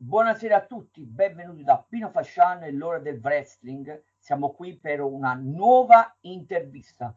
Buonasera a tutti, benvenuti da Pino Fasciano e l'ora del wrestling. Siamo qui per una nuova intervista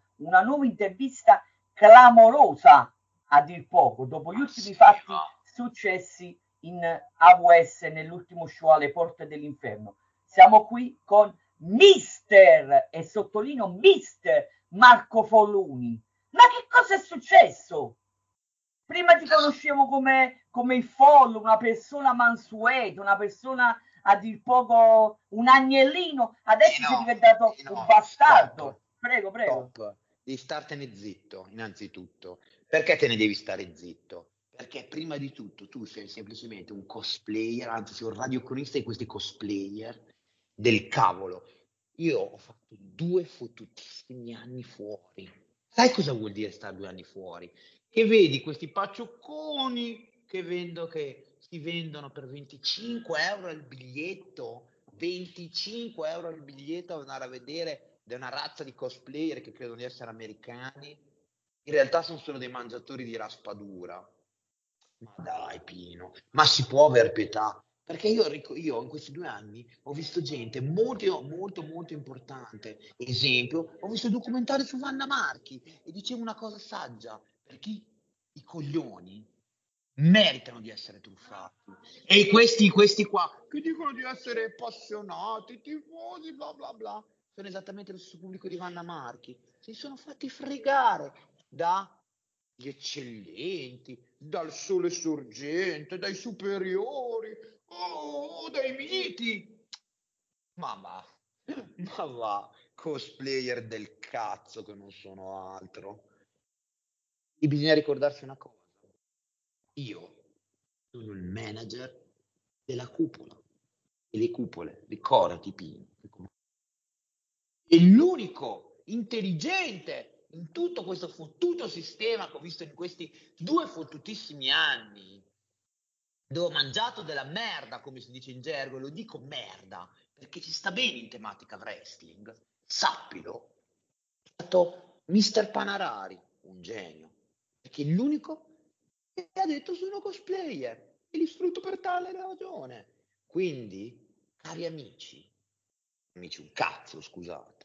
clamorosa a dir poco, dopo gli ultimi fatti successi in AWS nell'ultimo show alle porte dell'inferno. Siamo qui con Mister, e sottolineo Mister Marco Folluni. Ma che cosa è successo? Prima ti conoscevo come il follo, una persona mansueta, una persona a dir poco un agnellino, adesso sei diventato un bastardo. Prego. Stop. Devi startene zitto, innanzitutto. Perché te ne devi stare zitto? Perché prima di tutto tu sei semplicemente un cosplayer, anzi sei un radiocronista di questi cosplayer del cavolo. Io ho fatto 2 fottutissimi anni fuori. Sai cosa vuol dire stare 2 anni fuori? Che vedi questi pacciocconi che si vendono per 25 euro il biglietto, 25 euro il biglietto ad andare a vedere da una razza di cosplayer che credono di essere americani. In realtà sono solo dei mangiatori di raspadura. Ma dai, Pino, ma si può aver pietà? Perché io in questi 2 anni ho visto gente molto importante. Esempio, ho visto documentari su Vanna Marchi e dicevo una cosa saggia, perché i coglioni meritano di essere truffati. E questi qua, che dicono di essere appassionati, tifosi, bla bla bla, sono esattamente lo stesso pubblico di Vanna Marchi. Si sono fatti fregare dagli eccellenti, dal sole sorgente, dai superiori, dai miti. Ma va, cosplayer del cazzo che non sono altro. E bisogna ricordarsi una cosa. Io sono il manager della cupola. E le cupole, ricordati, Pino. E l'unico intelligente in tutto questo fottuto sistema che ho visto in questi 2 fottutissimi anni, dove ho mangiato della merda, come si dice in gergo, e lo dico merda, perché ci sta bene in tematica wrestling, sappilo, è stato Mr. Panarari, un genio, perché è l'unico che ha detto sono cosplayer e li sfrutto per tale ragione. Quindi, cari amici un cazzo, scusate,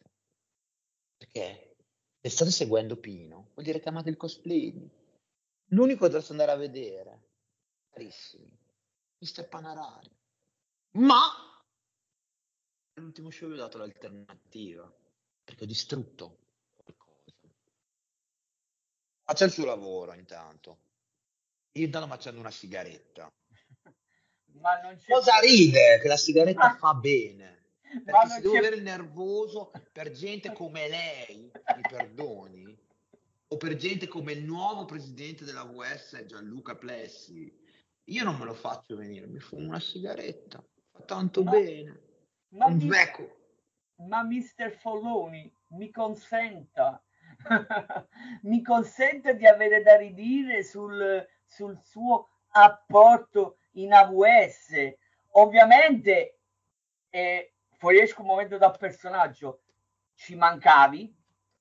perché se state seguendo Pino, vuol dire che amate il cosplay. L'unico che dovreste andare a vedere, carissimi, Mr. Panarari. Ma all'ultimo show vi ho dato l'alternativa, perché ho distrutto qualcosa. Faccia il suo lavoro intanto. Io intanto mi accendo una sigaretta. Ma non c'è Cosa ride? Che la sigaretta fa bene. Perché se devo avere il nervoso per gente come lei, mi perdoni, o per gente come il nuovo presidente della VS, Gianluca Plessi, io non me lo faccio venire, mi fumo una sigaretta, fa tanto bene. Un becco. Ma Mister Folloni, mi consenta, mi consente di avere da ridire sul suo apporto in AWS. Ovviamente, fuoriesco un momento dal personaggio, ci mancavi,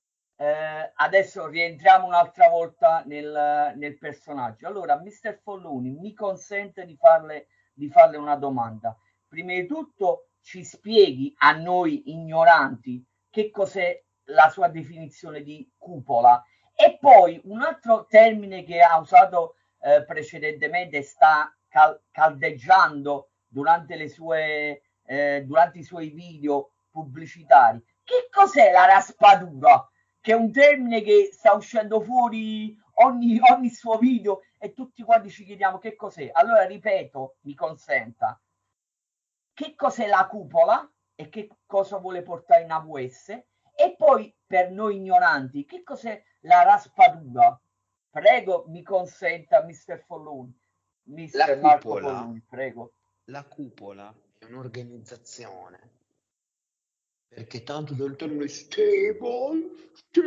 adesso rientriamo un'altra volta nel personaggio. Allora, Mister Folloni mi consente di farle una domanda. Prima di tutto ci spieghi a noi ignoranti che cos'è la sua definizione di cupola, e poi un altro termine che ha usato precedentemente e sta caldeggiando durante durante i suoi video pubblicitari. Che cos'è la raspadura? Che è un termine che sta uscendo fuori ogni suo video e tutti quanti ci chiediamo che cos'è. Allora ripeto, mi consenta, che cos'è la cupola e che cosa vuole portare in AWS, e poi per noi ignoranti che cos'è la raspadura. Prego, mi consenta, Mr. Folloni, Mr. Marco Folloni, prego. La cupola è un'organizzazione, perché tanto del termine stable, c'è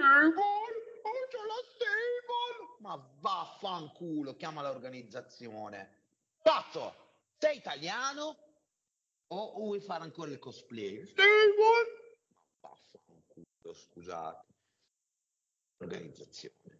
la stable, ma vaffanculo, chiama l'organizzazione. Cazzo, sei italiano o vuoi fare ancora il cosplay? Stable? Ma vaffanculo, scusate. Organizzazione,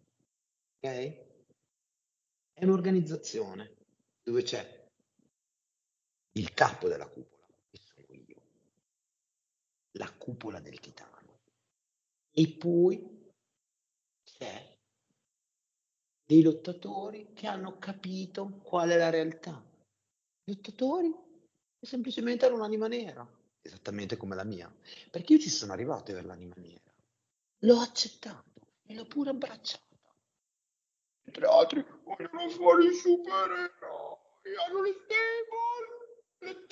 ok? È un'organizzazione dove c'è il capo della cupola, che sono io, la cupola del Titano. E poi c'è dei lottatori che hanno capito qual è la realtà. I lottatori che semplicemente hanno un'anima nera, esattamente come la mia, perché io ci sono arrivato a avere l'anima nera, l'ho accettato e l'ho pure abbracciata. Mentre altri vogliono fare i supereroi, hanno le stable, le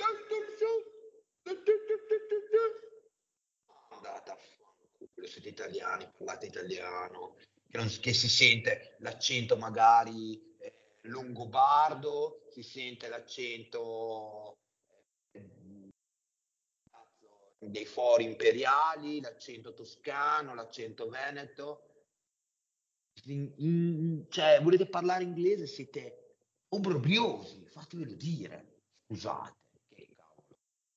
andate a fanculo, siete italiani, parlate italiano, che si sente l'accento magari longobardo, si sente l'accento dei fori imperiali, l'accento toscano, l'accento veneto. Cioè, volete parlare inglese, siete obbrobriosi, fatevelo dire. Scusate, che cavolo.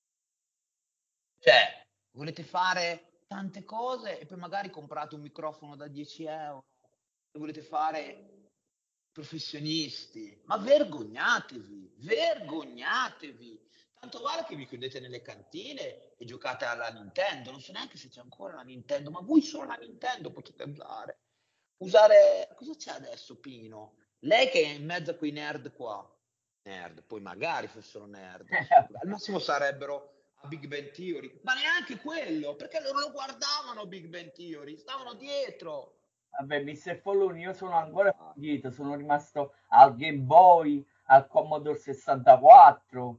Cioè, volete fare tante cose e poi magari comprate un microfono da 10 euro e volete fare professionisti. Ma vergognatevi, vergognatevi. Tanto vale che vi chiudete nelle cantine e giocate alla Nintendo. Non so neanche se c'è ancora la Nintendo, ma voi solo la Nintendo potete usare. Cosa c'è adesso, Pino? Lei che è in mezzo a quei nerd qua. Nerd, poi magari fossero nerd. Al massimo sarebbero a Big Bang Theory, ma neanche quello, perché loro lo guardavano Big Bang Theory, stavano dietro. Vabbè, Mr. Folloni, io sono ancora dietro, sono rimasto al Game Boy, al Commodore 64,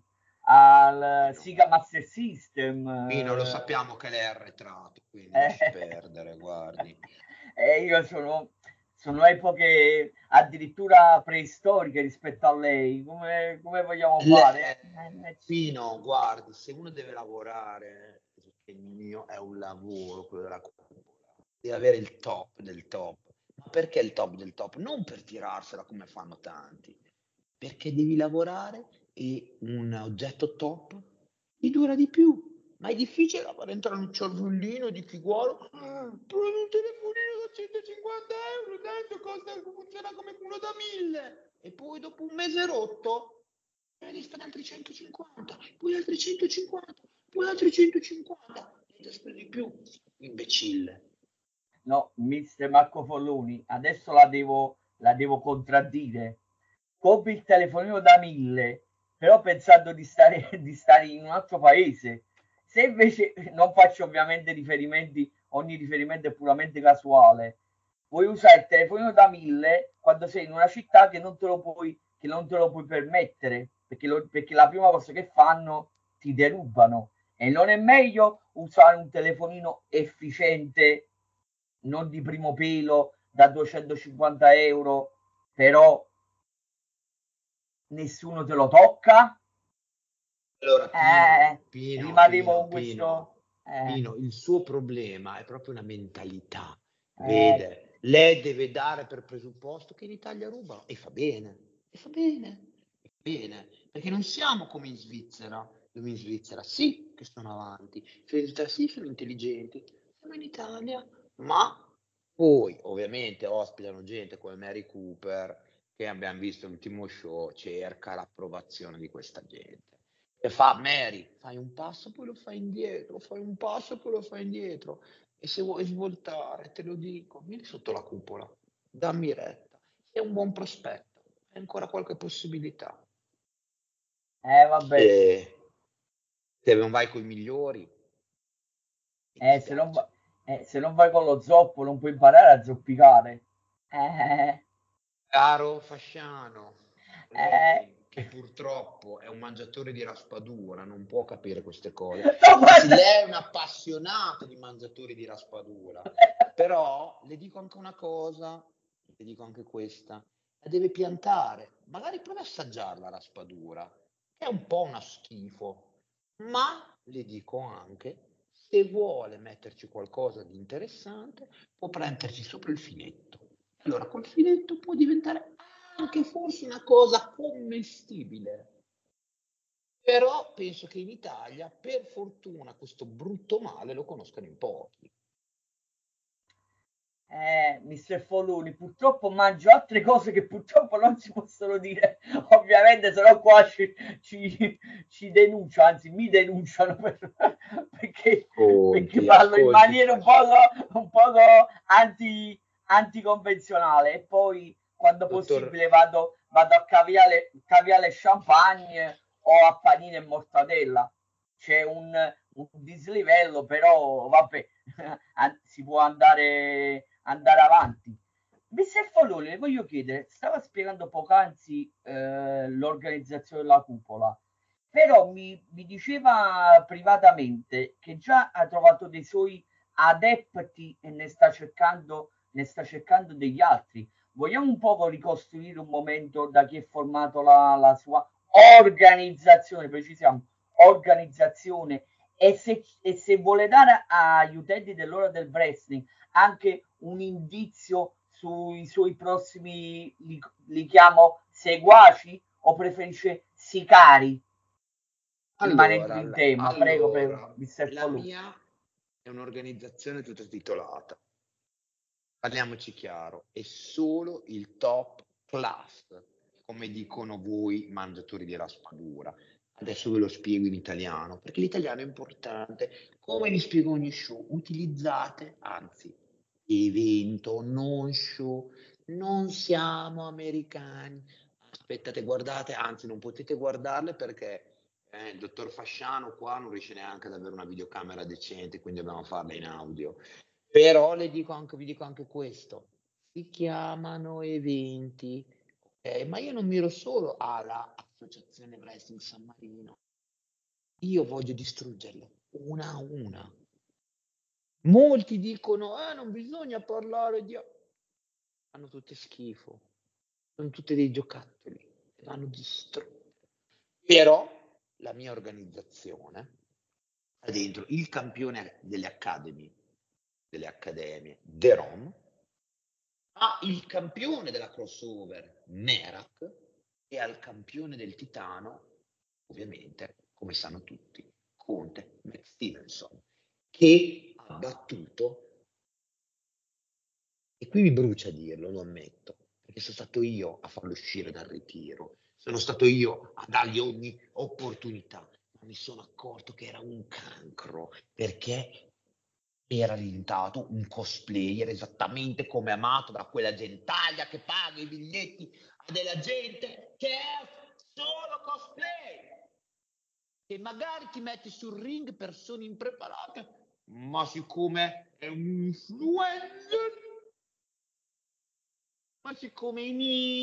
al Pino, Sega Master System. Pino, lo sappiamo che lei è arretrato, quindi lasci Eh, perdere, guardi. io sono epoche addirittura preistoriche rispetto a lei. Come vogliamo fare? Pino, guardi, se uno deve lavorare, perché il mio è un lavoro, quello della cupola, deve avere il top del top. Ma perché il top del top? Non per tirarsela come fanno tanti, perché devi lavorare e un oggetto top ti dura di più. Ma è difficile far entrare un cervellino di chi vuole. Prendi un telefonino da 150 euro, tanto costa, funziona come uno da 1000. E poi dopo un mese rotto, ne spende altri 150, poi altri 150, poi altri 150. E ti spendi di più, imbecille. No, mister Marco Folloni, adesso la devo contraddire. Compri il telefonino da 1000, però pensando di stare, di stare in un altro paese. Se invece non faccio ovviamente ogni riferimento è puramente casuale. Vuoi usare il telefonino da 1000 quando sei in una città che non te lo puoi permettere, perché la prima cosa che fanno ti derubano. E non è meglio usare un telefonino efficiente, non di primo pelo, da 250 euro, però nessuno te lo tocca? Allora, Eh, Pino, Pino, rimarremo Pino, con Pino, questo. Pino, il suo problema è proprio una mentalità. Eh, Vede, lei deve dare per presupposto che in Italia rubano e fa bene, e fa bene, e fa bene, perché non siamo come in Svizzera, dove in Svizzera sì che sono avanti, in Svizzera sì sono intelligenti, siamo in Italia, ma poi ovviamente ospitano gente come Mary Cooper, che abbiamo visto l'ultimo show, cerca l'approvazione di questa gente. E fa Mary, fai un passo, poi lo fai indietro, fai un passo, poi lo fai indietro. E se vuoi svoltare, te lo dico, vieni sotto la cupola, dammi retta. Sei un buon prospetto, hai ancora qualche possibilità. vabbè, Se, se non vai con i migliori, mi se non, dispiace. se non vai con lo zoppo non puoi imparare a zoppicare. Eh, Caro Fasciano, eh. lei che purtroppo è un mangiatore di raspadura, non può capire queste cose. No, Anzi, guarda. lei è un appassionato di mangiatori di raspadura. Però le dico anche una cosa, le dico anche questa, la deve piantare. Magari prova a assaggiare la raspadura, che è un po' una schifo. Ma le dico anche, se vuole metterci qualcosa di interessante, può prenderci sopra il filetto. Allora col filetto può diventare anche forse una cosa commestibile. Però penso che in Italia, per fortuna, questo brutto male lo conoscano in pochi. Mister Foloni, purtroppo mangio altre cose che purtroppo non si possono dire, ovviamente, se no qua ci denuncia, anzi mi denunciano perché, perché Ascolti, parlo in ascolti, maniera un poco anticonvenzionale, e poi quando dottor, possibile vado a caviale champagne o a panini e mortadella. C'è un dislivello, però vabbè, si può andare avanti. Mister Foloni, le voglio chiedere, stava spiegando poc'anzi l'organizzazione della cupola, però mi diceva privatamente che già ha trovato dei suoi adepti e ne sta cercando degli altri. Vogliamo un poco ricostruire un momento da chi è formato la sua organizzazione, precisiamo, organizzazione, e se vuole dare agli utenti dell'ora del wrestling anche un indizio sui suoi prossimi, li chiamo seguaci o preferisce sicari, rimanendo allora, in tema. Prego, Mister la Folù. mia è un'organizzazione tutta titolata. Parliamoci chiaro, è solo il top class, come dicono voi mangiatori di raspadura. Adesso ve lo spiego in italiano, perché l'italiano è importante. Come vi spiego ogni show, utilizzate, anzi, evento, non show, non siamo americani. Aspettate, guardate, anzi, non potete guardarle perché il dottor Fasciano qua non riesce neanche ad avere una videocamera decente, quindi dobbiamo farla in audio. Però vi dico anche questo, si chiamano eventi, ma io non miro solo alla Associazione Wrestling San Marino, io voglio distruggerle una a una. Molti dicono, non bisogna parlare di... Fanno tutte schifo, sono tutte dei giocattoli, vanno distrutte. Però la mia organizzazione ha dentro il campione delle Academy, delle accademie, The Rom, ha il campione della crossover, Merak, e al campione del titano, ovviamente, come sanno tutti, Conte Matt Stevenson, che ha battuto, e qui mi brucia dirlo, lo ammetto, perché sono stato io a farlo uscire dal ritiro, sono stato io a dargli ogni opportunità, ma mi sono accorto che era un cancro, perché era diventato un cosplayer esattamente come amato da quella gentaglia che paga i biglietti a della gente che è solo cosplay, che magari ti metti sul ring persone impreparate, ma siccome è un influencer, ma siccome è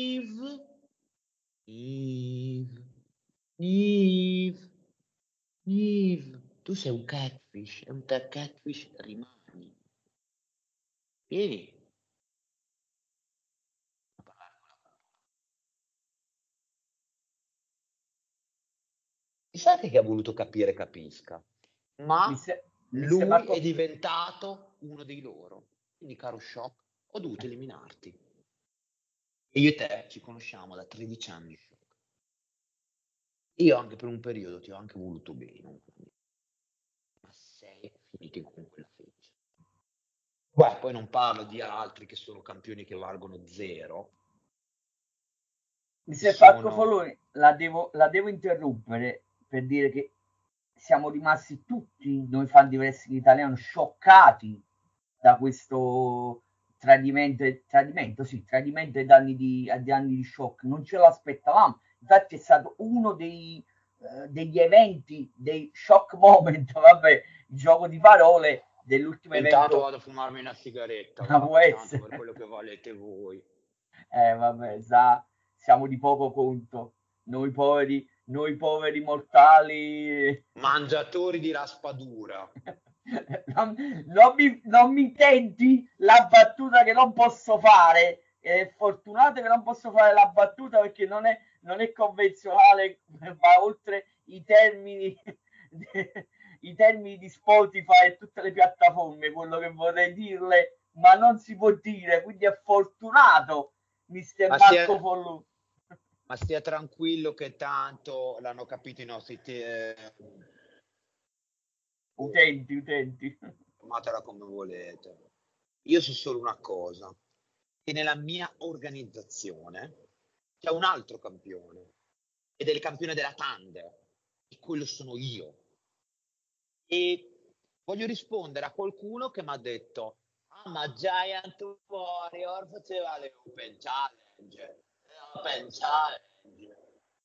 Yves, Yves, Yves, tu sei un catfish, e un catfish rimani. Vieni a parlare con la cultura. Chissà che ha voluto capire, capisca, ma Mister lui è Marco, diventato uno dei loro. Quindi, caro Shock, ho dovuto eliminarti. E io e te ci conosciamo da 13 anni, Shock. Io anche per un periodo ti ho anche voluto bene, ma sei finito con quella fece. Beh, poi non parlo di altri che sono campioni che valgono zero, che Mister Falco sono... Foloni, la devo interrompere per dire che siamo rimasti tutti noi fan di wrestling italiano scioccati da questo tradimento, sì, tradimento ad anni di shock. Non ce l'aspettavamo. Infatti è stato uno degli eventi, dei shock moment, vabbè, il gioco di parole dell'ultimo Intanto evento vado a fumarmi una sigaretta, a va, tanto West. per quello che valete voi. Vabbè, siamo di poco conto. Noi poveri mortali. Mangiatori di raspadura. Non mi intenti la battuta che non posso fare? È fortunato che non posso fare la battuta perché non è convenzionale, va oltre i termini di Spotify e tutte le piattaforme, quello che vorrei dirle, ma non si può dire, quindi è fortunato Mister Ma Marco stia, Follù. ma stia tranquillo che tanto l'hanno capito i nostri... Utenti. chiamatela come volete. Io so solo una cosa, che nella mia organizzazione c'è un altro campione, ed è il campione della Thunder, e quello sono io. E voglio rispondere a qualcuno che mi ha detto: ah, ma Giant Warrior faceva le Open Challenge.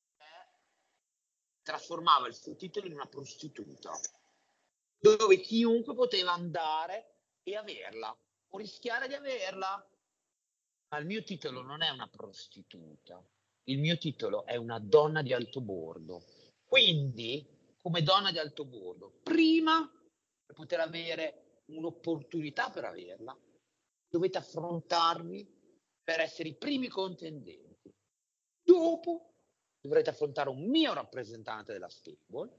Trasformava il suo titolo in una prostituta, dove chiunque poteva andare e averla, o rischiare di averla. Ma il mio titolo non è una prostituta, il mio titolo è una donna di alto bordo. Quindi, come donna di alto bordo, prima, per poter avere un'opportunità per averla, dovete affrontarvi per essere i primi contendenti. Dopo dovrete affrontare un mio rappresentante della stable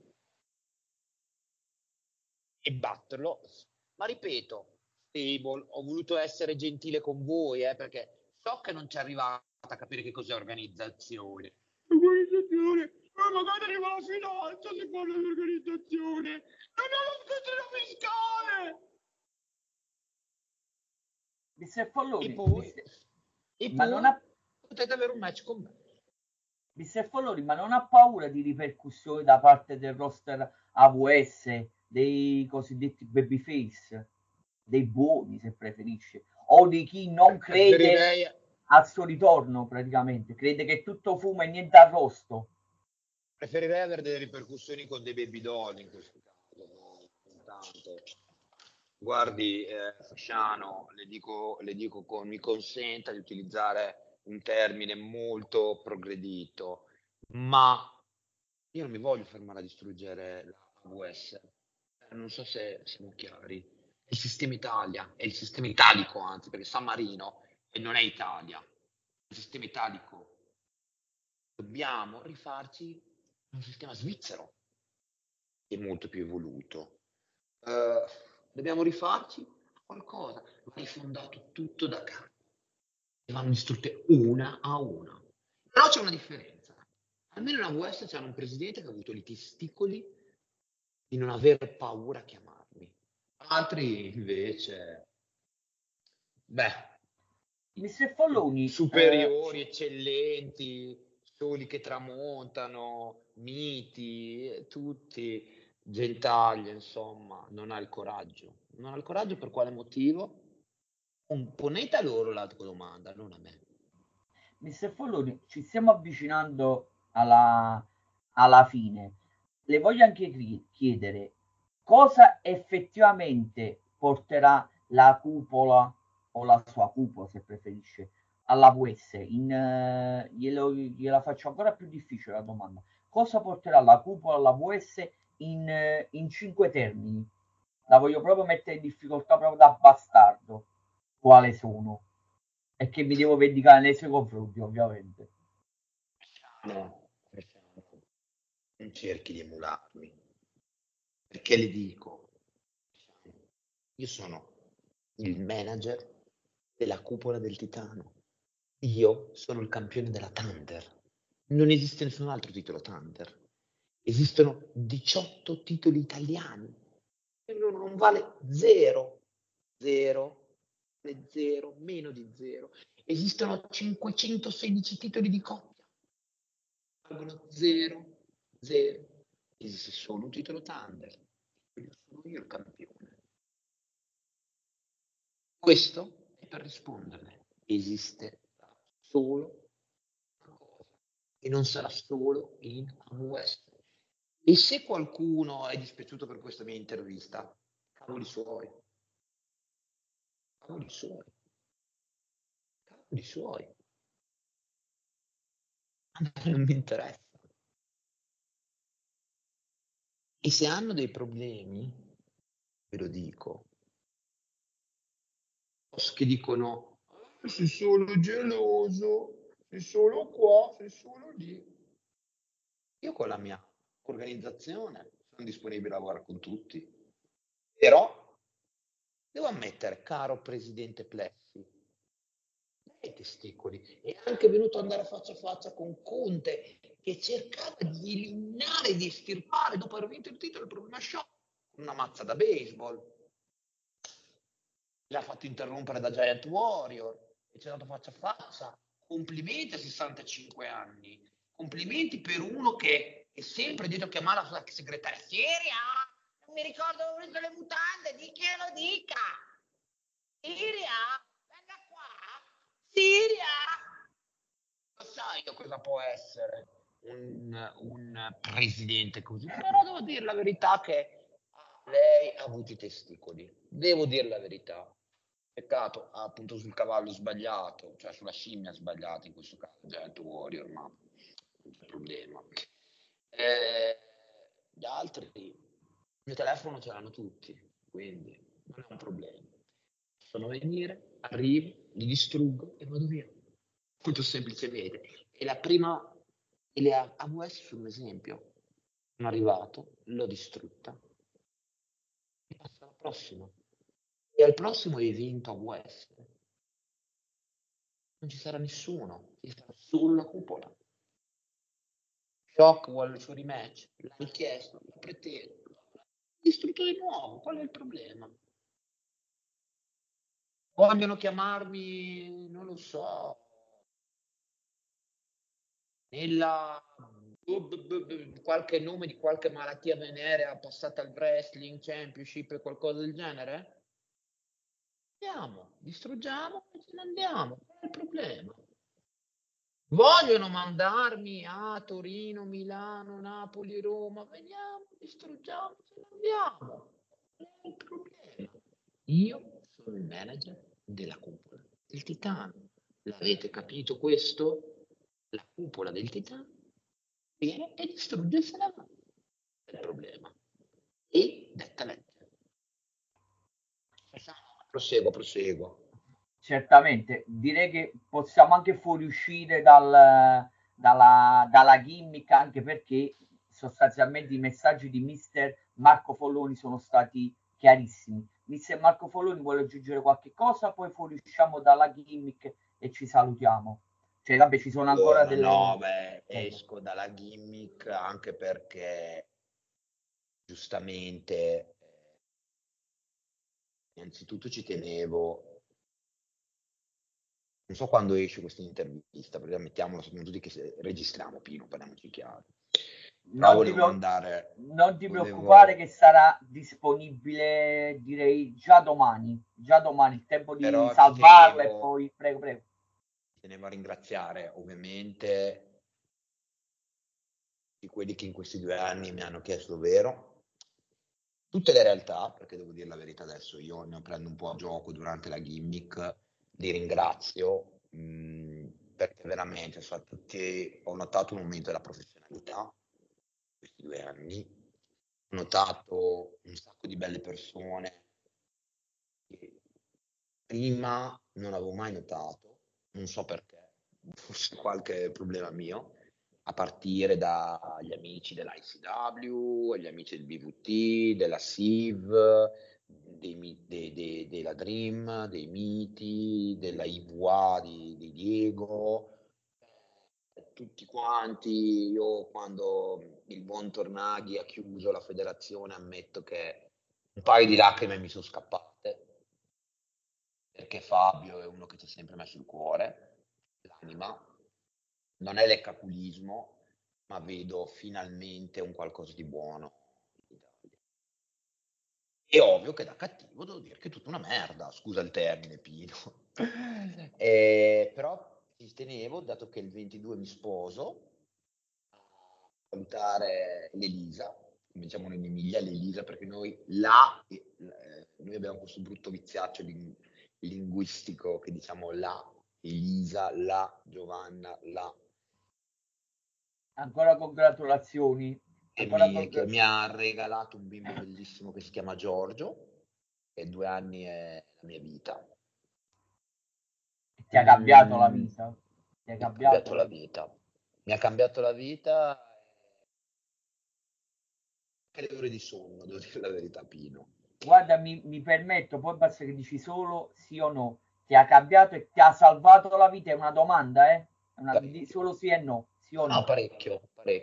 e batterlo. Ma ripeto, stable, ho voluto essere gentile con voi, perché so che non ci arrivate a capire che cos'è organizzazione. Organizzazione? Magari arriva la finanza, si parla di organizzazione. Non è lo scontrino fiscale! Mr. Folloni, Ma non ha, potete avere un match con me. Mr. Folloni, ma non ha paura di ripercussioni da parte del roster AWS, dei cosiddetti babyface, dei buoni se preferisce, o di chi non crede al suo ritorno praticamente, crede che tutto fumo e niente arrosto? Preferirei avere delle ripercussioni con dei baby doll in questo caso, no? Intanto. Guardi, Fasciano, le dico mi consenta di utilizzare un termine molto progredito, ma io non mi voglio fermare a distruggere la AWS. Non so se siamo chiari. È il sistema Italia, è il sistema italico, anzi, perché San Marino non è Italia, è il sistema italico. Dobbiamo rifarci un sistema svizzero, che è molto più evoluto. Dobbiamo rifarci qualcosa, va rifondato tutto da capo e vanno distrutte una a una. Però c'è una differenza. Almeno in AWS c'era un presidente che ha avuto i testicoli di non aver paura a chiamarmi. Altri invece, Mr. Folloni, superiori, eccellenti, soli che tramontano, miti, tutti, gentaglia, insomma, non ha il coraggio. Non ha il coraggio per quale motivo? Ponete a loro la domanda, non a me. Mr. Folloni, ci stiamo avvicinando alla fine. Le voglio anche chiedere cosa effettivamente porterà la cupola o la sua cupola, se preferisce, alla VS. Gliela faccio ancora più difficile la domanda. Cosa porterà la cupola alla VS in 5 termini? La voglio proprio mettere in difficoltà proprio da bastardo. Quale sono? E che mi devo vendicare nei suoi confronti, ovviamente. No, non cerchi di emularmi, perché le dico, io sono il manager della cupola del Titano. Io sono il campione della Thunder. Non esiste nessun altro titolo Thunder. Esistono 18 titoli italiani. E non vale zero. Zero. Zero. Meno di zero. Esistono 516 titoli di coppia. Valgono zero. Zero. Esiste solo un titolo Thunder. Sono io il campione. Questo è per risponderle. Esiste solo una cosa e non sarà solo in AWS. E se qualcuno è dispiaciuto per questa mia intervista, cavoli suoi. Cavoli suoi. Cavoli suoi. A me non mi interessa. E se hanno dei problemi, ve lo dico, che dicono sei solo geloso, sei solo qua, sei solo lì. Io con la mia organizzazione sono disponibile a lavorare con tutti, però devo ammettere, caro presidente Plessi, dai testicoli, è anche venuto ad andare faccia a faccia con Conte che cercava di eliminare, di estirpare, dopo aver vinto il titolo, il problema shock, una mazza da baseball. l'ha fatto interrompere da Giant Warrior e ci è andato faccia a faccia. Complimenti a 65 anni. Complimenti per uno che è sempre dietro a chiamare la sua segretaria. Siria, non mi ricordo dove ho visto le mutande, di chi lo dica. Siria, venga qua. Siria. Lo sai io cosa può essere un presidente così, però devo dire la verità che lei ha avuto i testicoli. Devo dire la verità. Peccato, appunto sul cavallo sbagliato, cioè sulla scimmia sbagliata in questo caso, Giant Warrior, ma non c'è problema. Gli altri, il mio telefono ce l'hanno tutti, quindi non è un problema. Possono venire, arrivo, li distruggo e vado via. Molto semplicemente. E la prima, e le AWS sono un esempio. Sono arrivato, l'ho distrutta e passo alla prossima. E al prossimo evento AWS non ci sarà nessuno, ci sarà solo la cupola. Shock vuole il suo rematch, l'ha chiesto, lo pretendo. Distrutto di nuovo, qual è il problema? Vogliono chiamarmi, non lo so, nella qualche nome di qualche malattia venerea passata al wrestling championship e qualcosa del genere? Andiamo, distruggiamo e ce ne andiamo. Qual è il problema? Vogliono mandarmi a Torino, Milano, Napoli, Roma. Veniamo, distruggiamo, ce ne andiamo. Qual è il problema? Io sono il manager della cupola del Titano. L'avete capito questo? La cupola del Titano viene e distrugge e se ne va. È il problema. E detta lettera. Proseguo. Certamente, direi che possiamo anche fuoriuscire dalla gimmick, anche perché sostanzialmente i messaggi di Mister Marco Folloni sono stati chiarissimi. Mister Marco Folloni vuole aggiungere qualche cosa, poi fuoriusciamo dalla gimmick e ci salutiamo. Cioè, vabbè, ci sono ancora delle... Esco dalla gimmick anche perché giustamente innanzitutto ci tenevo, non so quando esce questa intervista, perché mettiamolo, sappiamo tutti che registriamo, Pino, parliamoci chiaro. Però non ti preoccupare che sarà disponibile, direi, già domani, il tempo di però salvarla e poi, prego. Tenevo a ringraziare ovviamente di quelli che in questi 2 anni mi hanno chiesto vero, tutte le realtà, perché devo dire la verità adesso, io ne prendo un po' a gioco durante la gimmick, li ringrazio, perché veramente ho notato un aumento della professionalità in questi 2 anni, ho notato un sacco di belle persone che prima non avevo mai notato, non so perché, forse qualche problema mio, a partire dagli amici dell'ICW, agli amici del BVT, della SIV, della Dream, dei Miti, della IVA di Diego, tutti quanti. Io quando il buon Tornaghi ha chiuso la federazione ammetto che un paio di lacrime mi sono scappate, perché Fabio è uno che ci ha sempre messo il cuore, l'anima, non è leccaculismo, ma vedo finalmente un qualcosa di buono in Italia. È ovvio che da cattivo devo dire che è tutta una merda, scusa il termine, Pino. Però ci tenevo, dato che il 22 mi sposo, a salutare l'Elisa, come diciamo noi in Emilia, l'Elisa, perché noi abbiamo questo brutto viziaccio linguistico che diciamo la Elisa, la Giovanna, la... Ancora congratulazioni. che mi ha regalato un bimbo bellissimo che si chiama Giorgio, e 2 anni è la mia vita. Ti ha cambiato la vita? Mi ha cambiato la vita. Mi ha cambiato la vita e le ore di sonno, devo dire la verità, Pino. Guarda, mi permetto, poi basta che dici solo sì o no. Ti ha cambiato e ti ha salvato la vita, è una domanda, eh? Solo sì e no, sì o No, no. parecchio.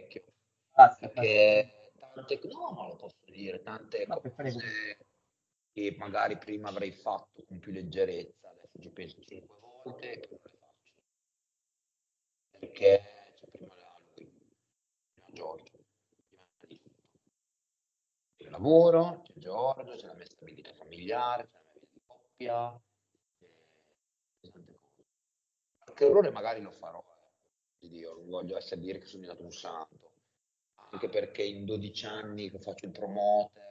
Basta. Perché tante, no, ma lo posso dire, tante Vabbè, prego. cose che magari prima avrei fatto con più leggerezza, adesso ci penso 5 volte e poi non le faccio. Perché prima lui, prima Giorgio, prima di tutto. C'è il lavoro, c'è Giorgio, c'è la mia stabilità familiare, c'è la mia vita di coppia, tante cose. Qualche errore magari lo farò, Dio, non voglio essere dire che sono diventato un santo, anche perché in 12 anni che faccio il promoter,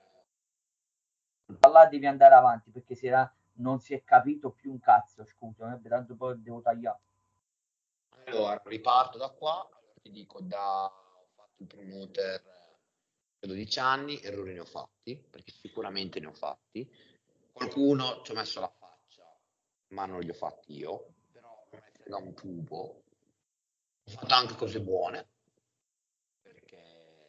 là devi andare avanti perché non si è capito più un cazzo, scusa, tanto poi devo tagliare. allora riparto da qua, allora ti dico, ho fatto il promoter per 12 anni, errori ne ho fatti, perché sicuramente ne ho fatti, qualcuno ci ha messo la faccia, ma non li ho fatti io, però non me ne frega un tubo, ho fatto anche cose buone, perché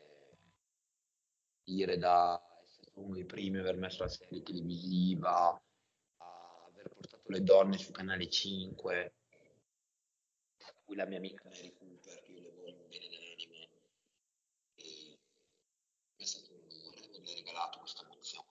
dire da essere uno dei primi a aver messo la serie televisiva, a aver portato le donne su Canale 5, a cui la mia amica Mary Cooper, che io le voglio bene dell'anima, e è stato un onore averle regalato questa emozione.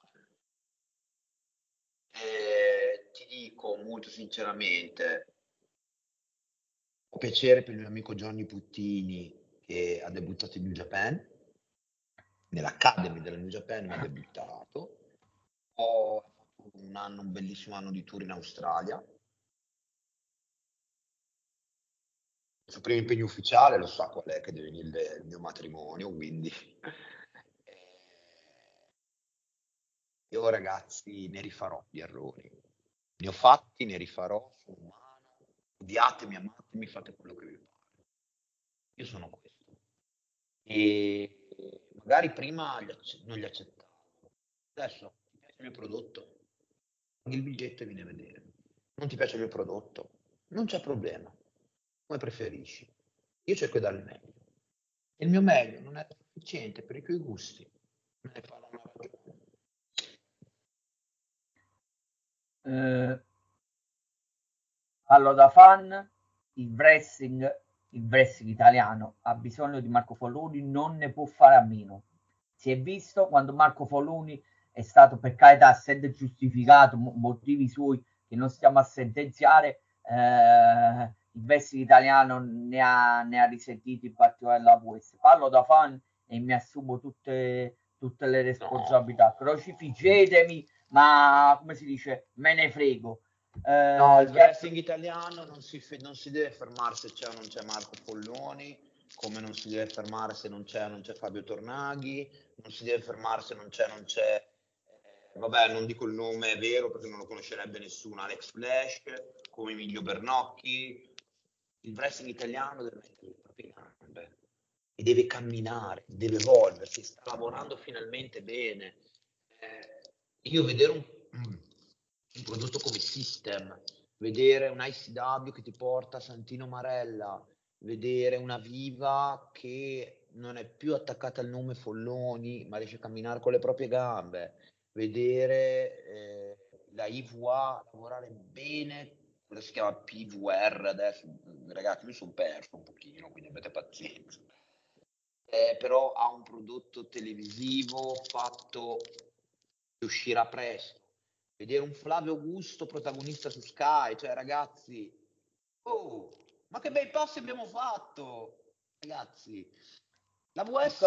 Ti dico molto sinceramente, ho piacere per il mio amico Johnny Puttini che ha debuttato in New Japan, nell'Academy della New Japan mi ha debuttato. Ho fatto un bellissimo anno di tour in Australia. Il suo primo impegno ufficiale lo sa qual è, che deve venire il mio matrimonio, quindi io ragazzi ne rifarò di errori. Ne ho fatti, ne rifarò, sono umano, odiatemi, amatemi, fate quello che vi pare. Io sono questo. E magari prima non li accettavo. Adesso ti piace il mio prodotto? Paghi il biglietto e vieni a vedere. Non ti piace il mio prodotto? Non c'è problema. Come preferisci. Io cerco di dare il meglio. E il mio meglio non è sufficiente per i tuoi gusti. Me ne parla una ragione. Parlo da fan, il wrestling italiano ha bisogno di Marco Folloni, non ne può fare a meno. Si è visto quando Marco Folloni è stato, per carità, essendo giustificato motivi suoi che non stiamo a sentenziare, il wrestling italiano ne ha risentito in particolare la VS. Parlo da fan e mi assumo tutte le responsabilità. Crocifiggetemi, ma come si dice, me ne frego. No, il wrestling italiano non si deve fermare se c'è o non c'è Marco Folloni, come non si deve fermare se non c'è Fabio Tornaghi, non si deve fermare se non c'è, vabbè, non dico il nome, è vero, perché non lo conoscerebbe nessuno, Alex Flash, come Emilio Bernocchi. Il wrestling italiano deve mettere le proprie gambe e deve camminare, deve evolversi, sta lavorando finalmente bene. Io vedere un prodotto come System, vedere un ICW che ti porta Santino Marella, vedere una Viva che non è più attaccata al nome Folloni, ma riesce a camminare con le proprie gambe, vedere la IVA lavorare bene, cosa si chiama PVR adesso, ragazzi mi sono perso un pochino, quindi avete pazienza. Però ha un prodotto televisivo fatto che uscirà presto. Vedere un Flavio Augusto protagonista su Sky, cioè ragazzi, oh, ma che bei passi abbiamo fatto, ragazzi. La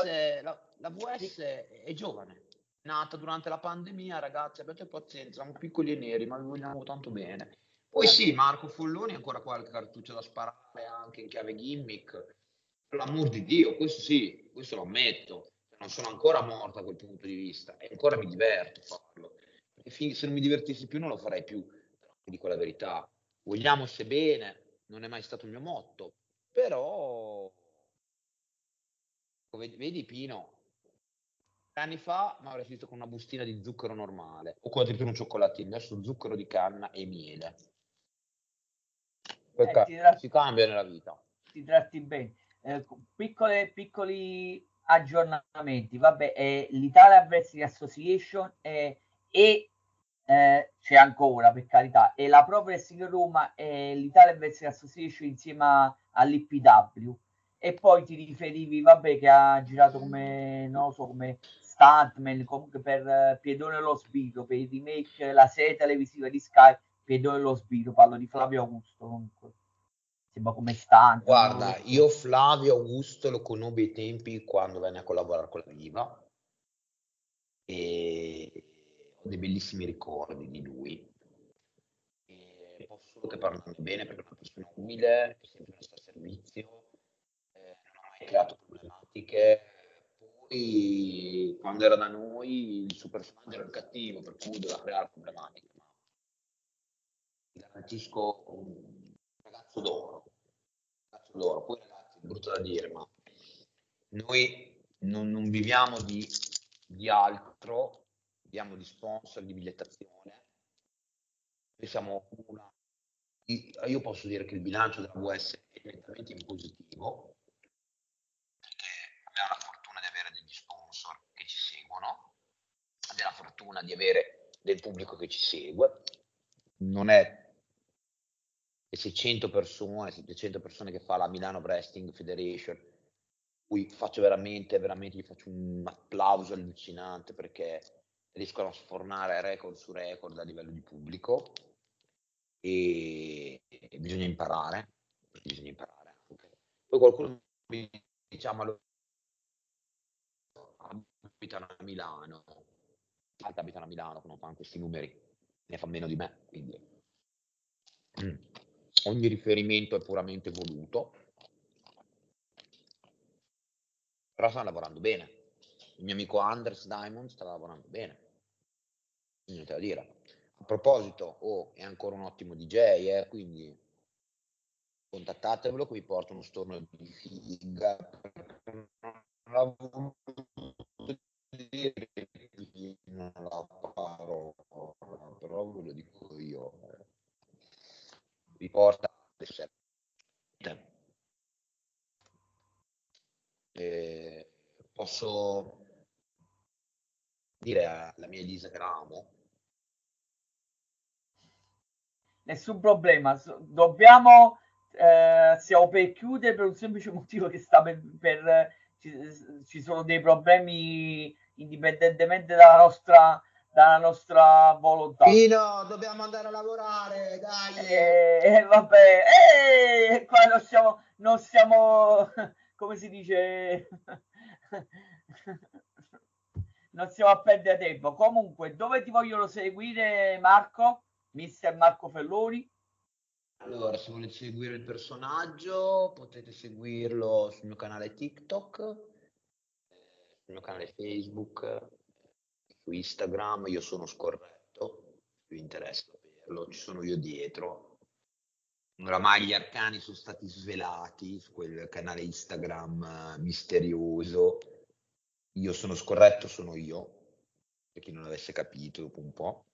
VS è giovane, è nata durante la pandemia, ragazzi, abbiate pazienza, siamo piccoli e neri, ma vi vogliamo tanto bene. Poi sì, Marco Folloni ha ancora qualche cartuccio da sparare anche in chiave gimmick, per l'amor di Dio, questo sì, questo lo ammetto, non sono ancora morto da quel punto di vista e ancora mi diverto a farlo. Perché se non mi divertissi più non lo farei più, però ti dico la verità, vogliamo se bene, non è mai stato il mio motto, però vedi Pino, 3 anni fa mi avrei visto con una bustina di zucchero normale o con addirittura un cioccolatino, adesso zucchero di canna e miele. Perché si cambia nella vita. Ti tratti bene. Piccoli aggiornamenti. Vabbè, l'Italia Wrestling Association c'è ancora, per carità, e la Pro Wrestling Roma e l'Italia Wrestling Association insieme all'IPW. E poi ti riferivi, vabbè, che ha girato come, non lo so, come stuntman, comunque per Piedone lo Spirito, per il remake, la serie televisiva di Sky, Piedone lo Spirito, parlo di Flavio Augusto comunque, sembra come stunt, non lo Guarda, so. io Flavio Augusto lo conobbi ai tempi quando venne a collaborare con la Viva e ho dei bellissimi ricordi di lui. E posso solo che parlarne bene perché è una persona umile, che è sempre resta a servizio, non ha mai creato problematiche. Poi, quando era da noi, il suo personaggio era il cattivo, per cui doveva creare problematiche. Ma ti garantisco un ragazzo d'oro. Ragazzo d'oro. Poi, ragazzi, è brutto da dire, ma noi non viviamo di altro, viviamo di sponsor, di bigliettazione. Noi siamo io posso dire che il bilancio della VS è nettamente in positivo, perché abbiamo la fortuna di avere degli sponsor che ci seguono, abbiamo la fortuna di avere del pubblico che ci segue, non è le 600 persone, 700 persone che fa la Milano Wrestling Federation, cui faccio veramente, veramente gli faccio un applauso allucinante perché riescono a sfornare record su record a livello di pubblico e bisogna imparare anche. Poi qualcuno mi diciamo abitano a Milano, altri abitano a Milano che non fanno questi numeri, ne fa meno di me, quindi ogni riferimento è puramente voluto, però stanno lavorando bene. Il mio amico Anders Diamond sta lavorando bene, niente da dire. A proposito, è ancora un ottimo DJ, quindi contattatevelo che vi porta uno storno di figa. Non l'ho voluto dire prima la parola, però ve lo dico io. Vi porta posso dire alla mia Elisa che la amo. Nessun problema, dobbiamo, stiamo per chiudere per un semplice motivo che sta ci sono dei problemi indipendentemente dalla nostra volontà. Pino, dobbiamo andare a lavorare, dai! Vabbè, qua non siamo, come si dice, non stiamo a perdere tempo. Comunque, dove ti vogliono seguire, Marco? Mister Marco Felloni? Allora, se volete seguire il personaggio, potete seguirlo sul mio canale TikTok, sul mio canale Facebook, su Instagram. Io sono scorretto, se vi interessa saperlo, ci sono io dietro. Oramai gli arcani sono stati svelati su quel canale Instagram misterioso. Io sono scorretto, sono io, per chi non avesse capito dopo un po'.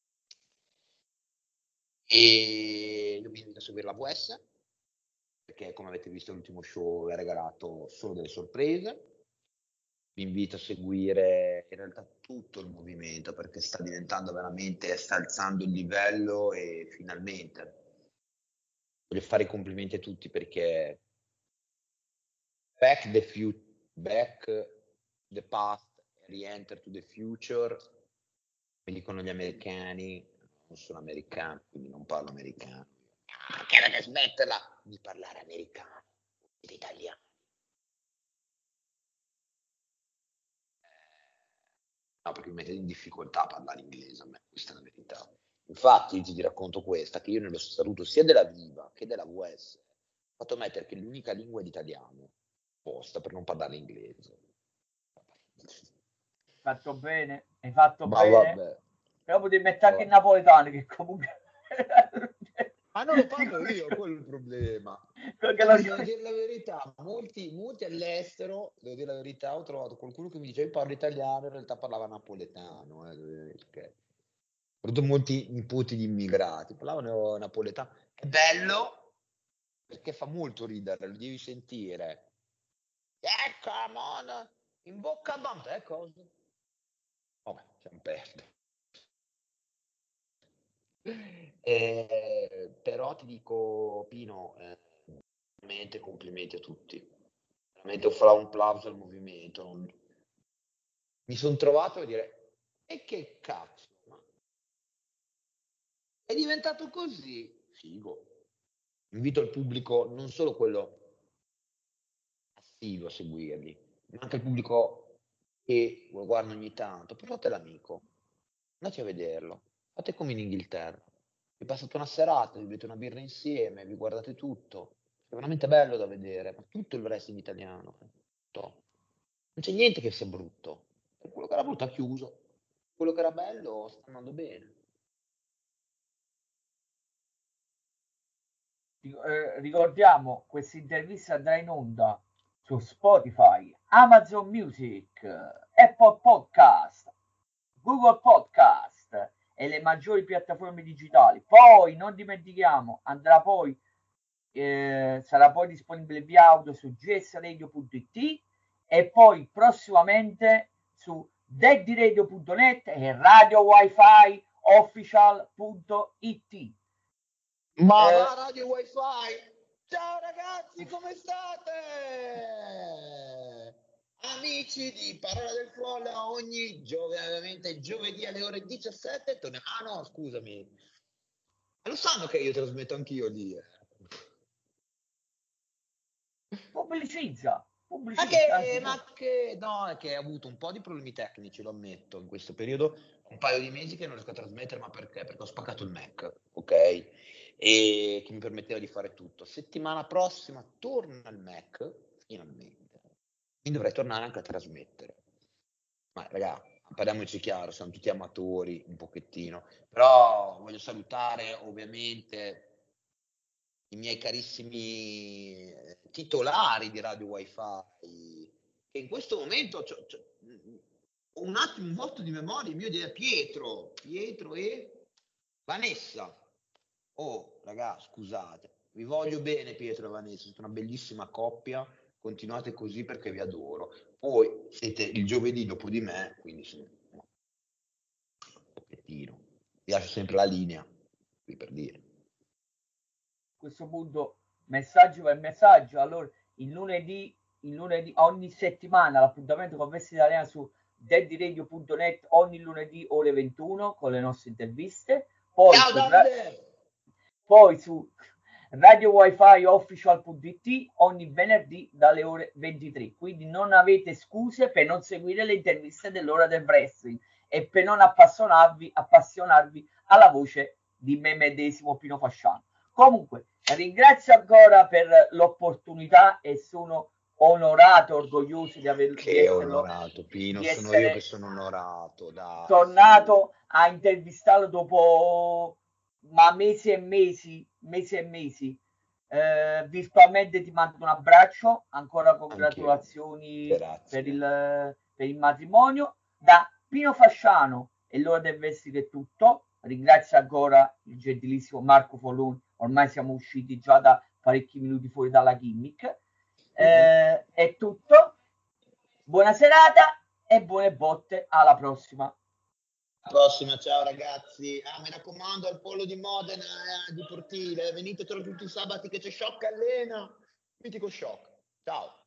E io vi invito a seguire la VS, perché come avete visto l'ultimo show ha regalato solo delle sorprese. Vi invito a seguire in realtà tutto il movimento, perché sta diventando veramente, sta alzando il livello e finalmente voglio fare i complimenti a tutti perché back the past, re-enter to the future, mi dicono gli americani, non sono americano, quindi non parlo americano. Che deve smetterla di parlare americano, ed italiano. No, perché mi mette in difficoltà a parlare inglese a me, questa è la verità. Infatti ti racconto questa, che io nello statuto sia della Viva che della VS ho fatto mettere che l'unica lingua è l'italiano, apposta per non parlare inglese. Fatto bene, hai fatto Ma bene. vabbè. Però potevi mettere anche il napoletano, che comunque... Ma non lo parlo io, quello è il problema. Perché Anzi, devo dire la verità, molti all'estero, devo dire la verità, ho trovato qualcuno che mi diceva io parlo italiano, in realtà parlava napoletano, perché ho avuto molti nipoti di immigrati, parlavano napoletano. È bello perché fa molto ridere, lo devi sentire. Come on, in bocca a banda, cosa? Vabbè, siamo persi. Però ti dico, Pino, veramente complimenti a tutti. Veramente farò un plauso al movimento. mi sono trovato a dire, e che cazzo, ma è diventato così, figo. Invito il pubblico, non solo quello assiduo a seguirli, ma anche il pubblico che lo guarda ogni tanto, portate l'amico, andate a vederlo, fate come in Inghilterra, vi passate una serata, vi bevete una birra insieme, vi guardate tutto, è veramente bello da vedere, ma tutto il wrestling italiano, tutto. Non c'è niente che sia brutto, quello che era brutto ha chiuso, quello che era bello sta andando bene. Ricordiamo, questa intervista andrà in onda su Spotify, Amazon Music, Apple Podcast, Google Podcast e le maggiori piattaforme digitali. Poi non dimentichiamo, sarà poi disponibile via audio su gsradio.it e poi prossimamente su daddyradio.net e radio wifi official.it. Ma va Radio Wi-Fi! Ciao ragazzi, come state? Amici di Parola del Folla, ogni giovedì alle ore 17 torniamo. Ah no, scusami. Lo sanno che io trasmetto anch'io lì. Pubblicizza. No, è che ho avuto un po' di problemi tecnici, lo ammetto, in questo periodo, un paio di mesi che non riesco a trasmettere, ma perché? Perché ho spaccato il Mac, ok? E che mi permetteva di fare tutto. Settimana prossima torna il Mac, finalmente. Quindi dovrei tornare anche a trasmettere. Ma raga, parliamoci chiaro, siamo tutti amatori un pochettino. Però voglio salutare ovviamente i miei carissimi titolari di Radio Wi-Fi, che in questo momento ho un attimo un vuoto di memoria, il mio di Pietro e Vanessa. Oh, raga, scusate, vi voglio bene Pietro e Vanessa, siete una bellissima coppia, continuate così perché vi adoro. Poi siete il giovedì dopo di me, quindi un pochettino. Vi lascio sempre la linea, qui per dire. A questo punto messaggio per messaggio. Allora, il lunedì ogni settimana l'appuntamento con Vesti Italiana su daddyradio.net ogni lunedì ore 21 con le nostre interviste. Poi su Radio Wi-Fi Official.it ogni venerdì dalle ore 23. Quindi non avete scuse per non seguire le interviste dell'ora del wrestling e per non appassionarvi alla voce di me medesimo Pino Fasciano. Comunque, ringrazio ancora per l'opportunità e sono onorato, orgoglioso di averlo. Che onorato, Pino, sono io che sono onorato. Dai, tornato a intervistarlo dopo mesi e mesi. Virtualmente ti mando un abbraccio, ancora congratulazioni per il matrimonio. Da Pino Fasciano e l'ora del vestito è tutto. Ringrazio ancora il gentilissimo Marco Folloni, ormai siamo usciti già da parecchi minuti fuori dalla gimmick. È tutto, buona serata e buone botte, alla prossima. Ciao ragazzi. Mi raccomando, al Polo di Modena, di Portile, venite tutti i sabati che c'è Shock allena. Mitico Shock. Ciao.